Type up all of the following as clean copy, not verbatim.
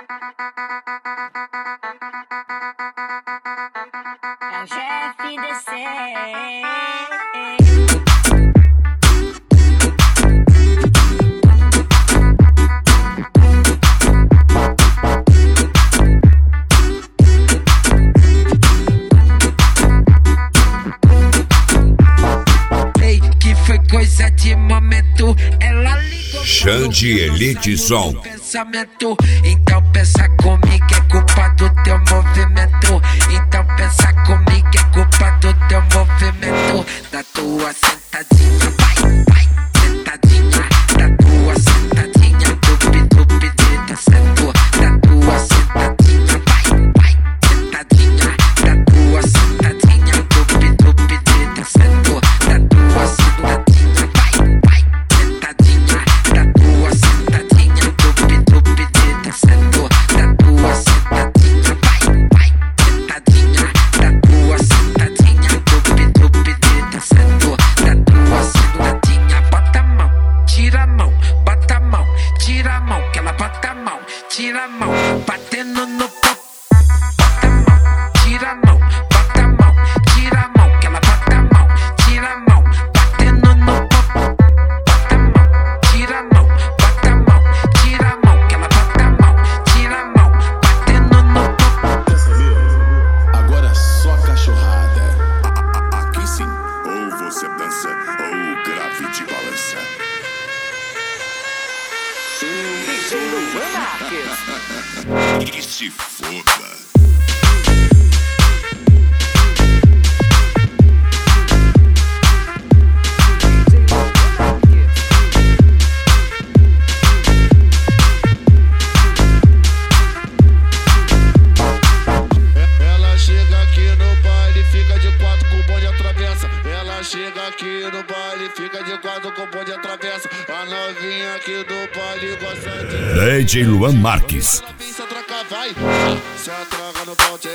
É o GFDC. Ei, que foi coisa de momento. Ela ligou. Xande Elite Som. Pensamento. Então pensa comigo, é culpa do teu movimento. Então pensa comigo, é culpa do teu movimento. Da tua sentadinha, vai, sentadinha. Da tua sentadinha, dubi, descendo. Da tua sentadinha, vai, sentadinha. Da tua sentadinha, dubi, descendo. Da tua sentadinha, vai, sentadinha. Da tua sentadinha, dubi, descendo. Da tua sentadinha, vai, sentadinha. Da tua sentadinha, dubi, descendo. Da tua sentadinha, bota a mão, tira a mão, bota a mão, tira a mão, que ela bota a mão, tira a mão, batendo no pop. Bota a mão, tira a mão, bota a mão, tira a mão, que ela bota a mão, tira a mão, batendo no pop. Bota a mão, tira a mão, bota a mão, tira a mão, que ela bota a mão, tira a mão, batendo no pop. Quer saber? Agora é só cachorrada. Aqui sim, ou você dança, ou o grave te balança. DJ Luan Marques. E se foda. Ela chega aqui no baile, fica de quatro com o bonde atravessa. Ela chega aqui no baile, fica de quatro com o bonde atravessa. A novinha aqui do baile gosta de DJ Luan Marques. se atraca, vai. Se atraca no bonde.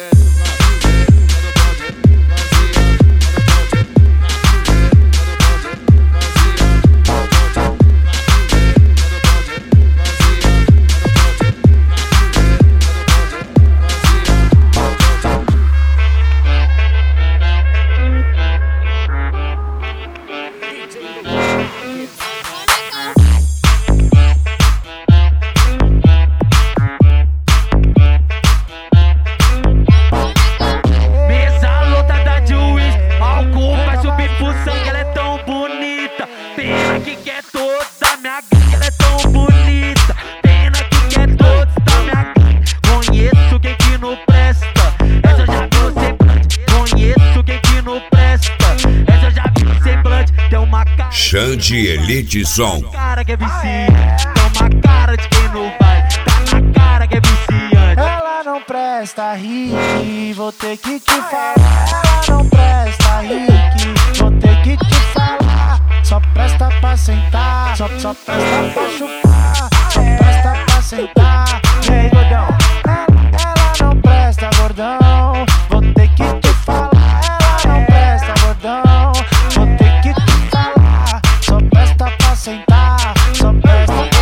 Mesa lotada de uísque, álcool vai subir pro sangue, ela é tão bonita. Pena que quer toda minha gangue, ela é tão bonita. Pena que quer toda minha gangue. Conheço quem que não presta, essa eu já vi no semblante. Conheço quem que não presta, essa eu já vi no semblante. Tem uma cara Xande Elite Som. cara que é viciante, tem uma cara de quem não vai, tá na cara que é viciante. Ela não presta, Rick, vou ter que te falar. Ela não presta, Rick, vou ter que te falar. Só presta pra sentar, só presta pra chupar. Só presta pra sentar. E aí, gordão? Ela não presta, gordão, vou ter que te falar. Ela não presta, gordão, vou ter que te falar. Só presta pra sentar, só presta pra